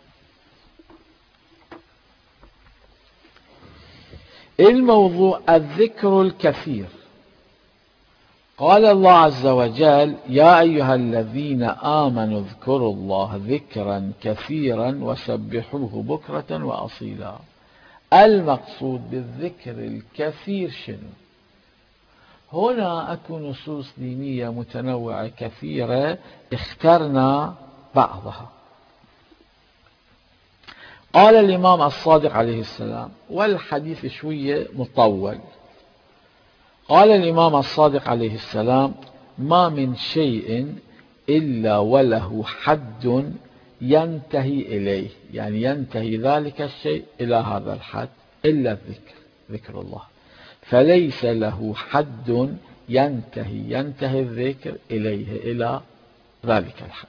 A: الموضوع الذكر الكثير. قال الله عز وجل: يا أيها الذين آمنوا اذكروا الله ذكرا كثيرا وسبحوه بكرة وأصيلا. المقصود بالذكر الكثير شنو؟ هنا أكو نصوص دينية متنوعة كثيرة، اخترنا بعضها. قال الإمام الصادق عليه السلام، والحديث شوية مطول، قال الإمام الصادق عليه السلام: ما من شيء إلا وله حد ينتهي إليه، يعني ينتهي ذلك الشيء إلى هذا الحد، إلا الذكر، ذكر الله، فليس له حد ينتهي ينتهي الذكر إليه إلى ذلك الحد.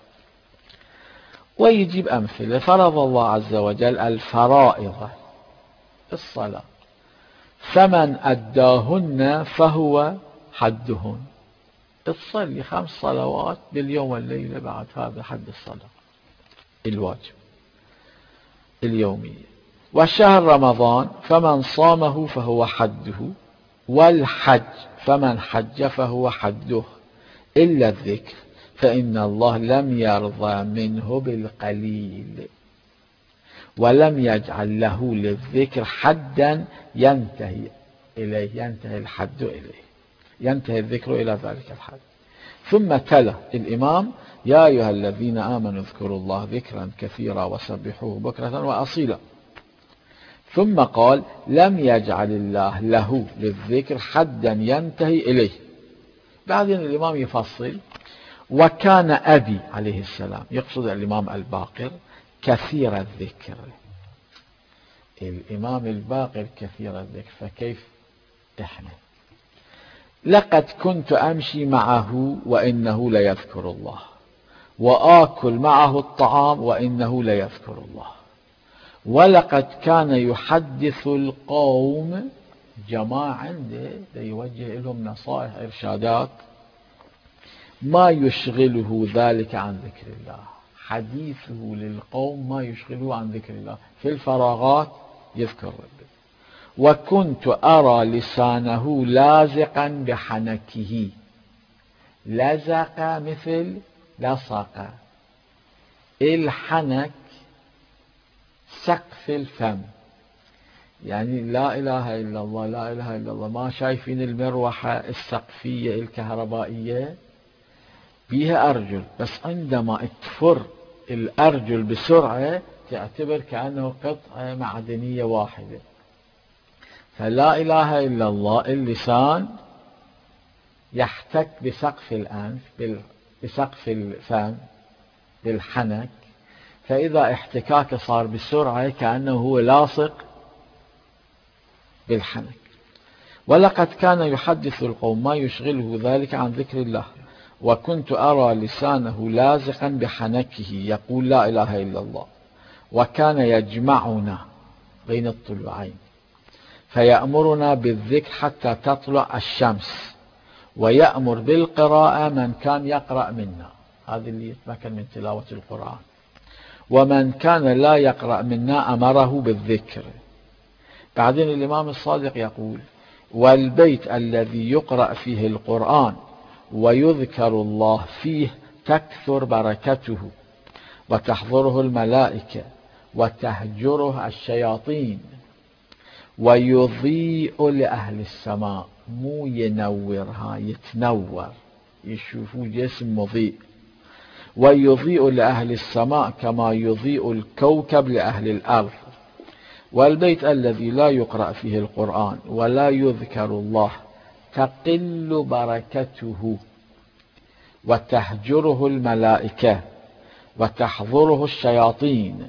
A: ويجيب أمثلة. فرض الله عز وجل الفرائض، الصلاة، فمن أداهن فهو حدهن. تصلي خمس صلوات باليوم والليلة، بعد هذا حد الصلاة الواجب اليومية. وشهر رمضان فمن صامه فهو حده، والحج فمن حج فهو حده، إلا الذكر فإن الله لم يرضى منه بالقليل، ولم يجعل له للذكر حدا ينتهي إليه، ينتهي الحد إليه، ينتهي الذكر إلى ذلك الحد. ثم تلا الإمام: يا أيها الذين آمنوا اذكروا الله ذكرا كثيرا وسبحوه بكرة وأصيلا. ثم قال: لم يجعل الله له للذكر حدا ينتهي إليه. بعدين الإمام يفصل: وكان أبي عليه السلام، يقصد الإمام الباقر، كثير الذكر. الإمام الباقر كثير الذكر، فكيف إحنا؟ لقد كنت أمشي معه وإنه ليذكر الله، وآكل معه الطعام وإنه ليذكر الله، ولقد كان يحدث القوم، جماعة عنده يوجه لهم نصائح إرشادات، ما يشغله ذلك عن ذكر الله. حديثه للقوم ما يشغله عن ذكر الله، في الفراغات يذكر ربه. وكنت أرى لسانه لازقا بحنكه. لزق مثل لصق. الحنك سقف الفم، يعني لا إله إلا الله، لا إله إلا الله. ما شايفين المروحة السقفية الكهربائية بيها أرجل، بس عندما تفر الأرجل بسرعة تعتبر كأنه قطعة معدنية واحدة. فلا إله إلا الله اللسان يحتك بسقف الأنف، بسقف الفم، بالحنك، فإذا احتكاك صار بسرعة كأنه هو لاصق بالحنك. ولقد كان يحدث القوم ما يشغله ذلك عن ذكر الله، وكنت أرى لسانه لازقا بحنكه يقول لا إله إلا الله. وكان يجمعنا بين الطلوعين فيأمرنا بالذكر حتى تطلع الشمس، ويأمر بالقراءة من كان يقرأ منا، هذا اللي يتمكن من تلاوة القرآن، ومن كان لا يقرأ منا أمره بالذكر. بعدين الإمام الصادق يقول: والبيت الذي يقرأ فيه القرآن ويذكر الله فيه تكثر بركته، وتحضره الملائكة، وتهجره الشياطين، ويضيء لأهل السماء، مو ينورها، يتنور، يشوفوا جسم مضيء. ويضيء لأهل السماء كما يضيء الكوكب لأهل الأرض. والبيت الذي لا يقرأ فيه القرآن ولا يذكر الله تقل بركته وتهجره الملائكة وتحضره الشياطين.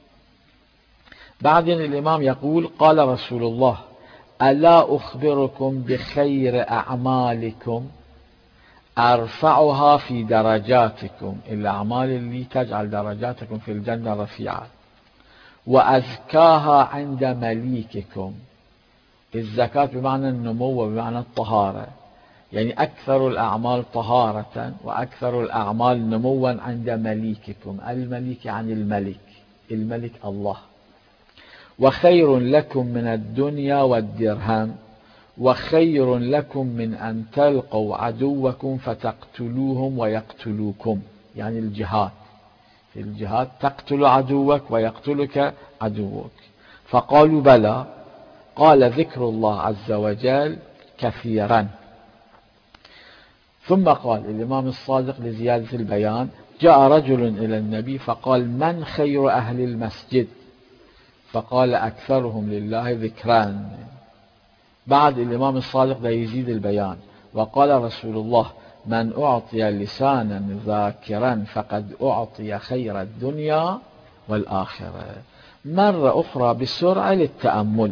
A: بعدين الإمام يقول: قال رسول الله: ألا أخبركم بخير أعمالكم أرفعها في درجاتكم، الأعمال اللي تجعل درجاتكم في الجنة رفيعة، وأزكاها عند مليككم. الزكاة بمعنى النمو وبمعنى الطهارة، يعني أكثر الأعمال طهارة وأكثر الأعمال نموا عند مليككم. المليك عن الملك، الملك الله. وخير لكم من الدنيا والدرهم، وخير لكم من أن تلقوا عدوكم فتقتلوهم ويقتلوكم، يعني الجهاد. في الجهاد تقتل عدوك ويقتلك عدوك. فقالوا: بلى. قال: ذكر الله عز وجل كثيرا. ثم قال الإمام الصادق لزيادة البيان: جاء رجل إلى النبي فقال: من خير أهل المسجد؟ فقال: أكثرهم لله ذكران. بعد الإمام الصادق ده يزيد البيان، وقال رسول الله: من أعطي لسانا ذاكرا فقد أعطي خير الدنيا والآخرة. مرة أخرى بسرعة للتأمل.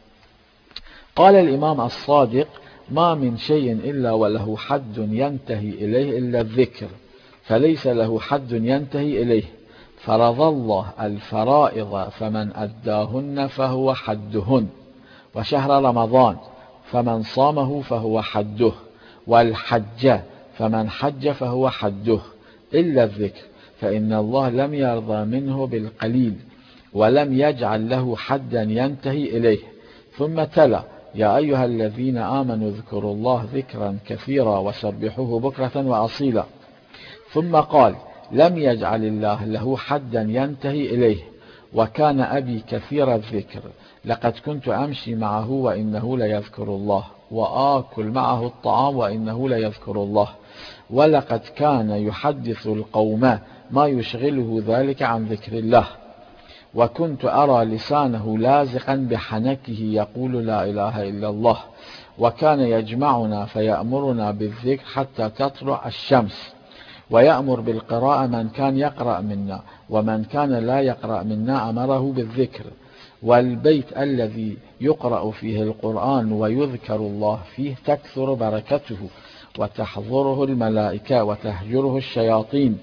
A: قال الإمام الصادق: ما من شيء إلا وله حد ينتهي إليه إلا الذكر، فليس له حد ينتهي إليه. فرض الله الفرائض فمن أداهن فهو حدهن، وشهر رمضان فمن صامه فهو حده، والحج فمن حج فهو حده، إلا الذكر، فإن الله لم يرضى منه بالقليل ولم يجعل له حدا ينتهي إليه. ثم تلا: يا أيها الذين آمنوا اذكروا الله ذكرا كثيرا وسبحوه بكرة وأصيلا. ثم قال: لم يجعل الله له حدا ينتهي إليه. وكان أبي كثير الذكر، لقد كنت أمشي معه وإنه ليذكر الله، وآكل معه الطعام وإنه ليذكر الله، ولقد كان يحدث القوم ما يشغله ذلك عن ذكر الله. وكنت أرى لسانه لازقا بحنكه يقول لا إله إلا الله. وكان يجمعنا فيأمرنا بالذكر حتى تطلع الشمس، ويأمر بالقراءة من كان يقرأ منا، ومن كان لا يقرأ منا أمره بالذكر. والبيت الذي يقرأ فيه القرآن ويذكر الله فيه تكثر بركته وتحضره الملائكة وتهجره الشياطين.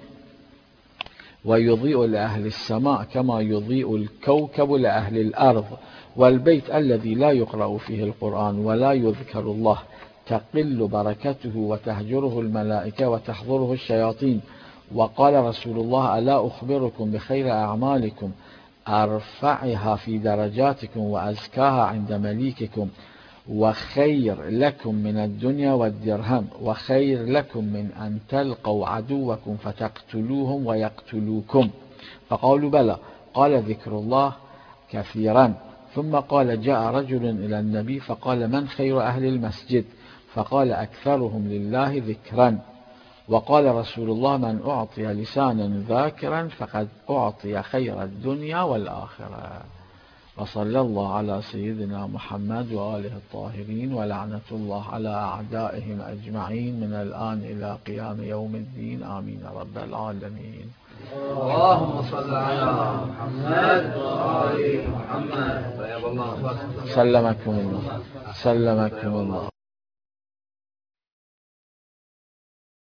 A: ويضيء لأهل السماء كما يضيء الكوكب لأهل الأرض. والبيت الذي لا يقرأ فيه القرآن ولا يذكر الله تقل بركته وتهجره الملائكة وتحضره الشياطين. وقال رسول الله: ألا أخبركم بخير أعمالكم أرفعها في درجاتكم وأزكاها عند مليككم، وخير لكم من الدنيا والدرهم، وخير لكم من أن تلقوا عدوكم فتقتلوهم ويقتلوكم. فقالوا: بلى. قال: ذكر الله كثيرا. ثم قال: جاء رجل إلى النبي فقال: من خير أهل المسجد؟ فقال: أكثرهم لله ذكرا. وقال رسول الله: من أعطي لسانا ذاكرا فقد أعطي خير الدنيا والآخرة. وصلى الله على سيدنا محمد وآله الطاهرين، ولعنة الله على أعدائهم أجمعين من الآن إلى قيام يوم الدين، آمين رب العالمين.
B: اللهم صل على محمد وآل محمد.
A: سلمكم الله، سلمكم الله.